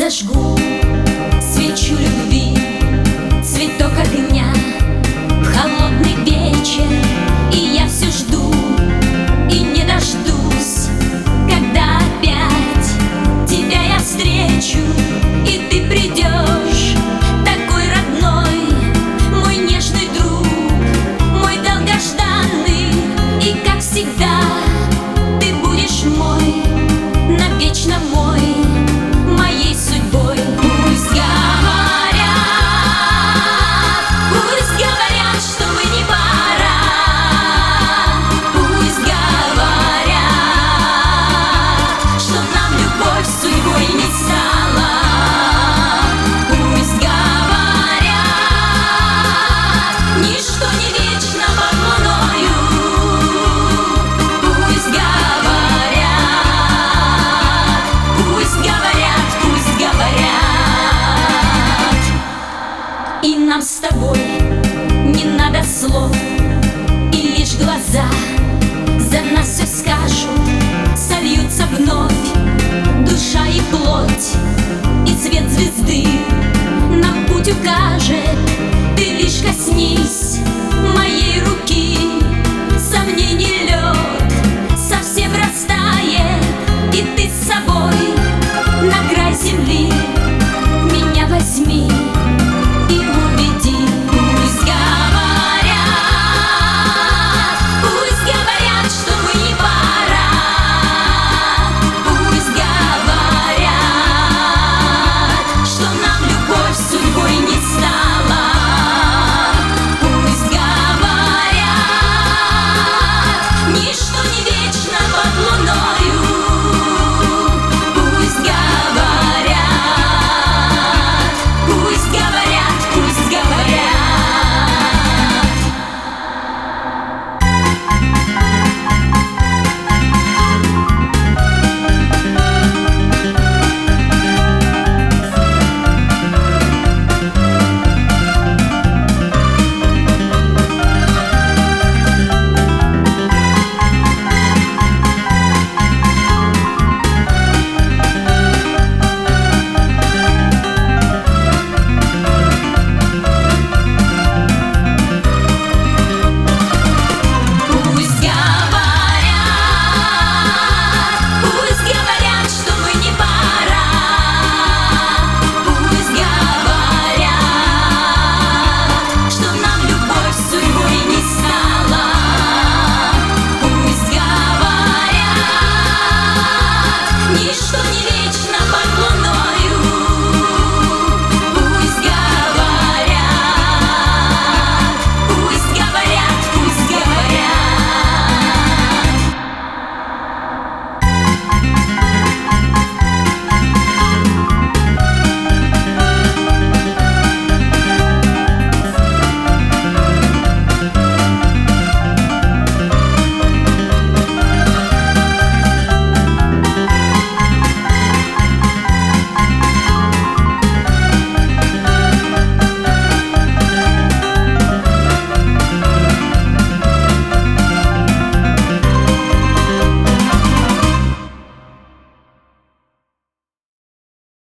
зажгу свечу любви, цветок огня в холодный вечер, и я все жду и не дождусь, когда опять тебя я встречу, и ты придешь, такой родной, мой нежный друг, мой долгожданный, и как всегда ты будешь мой, навечно мой, моей судьбой. Пусть говорят, что мы не пара. Пусть говорят, что нам любовь судьбой не стала. Пусть говорят, ничто не вечно под луною. Пусть говорят, пусть говорят, пусть говорят. И нам с тобой не надо слов, и лишь глаза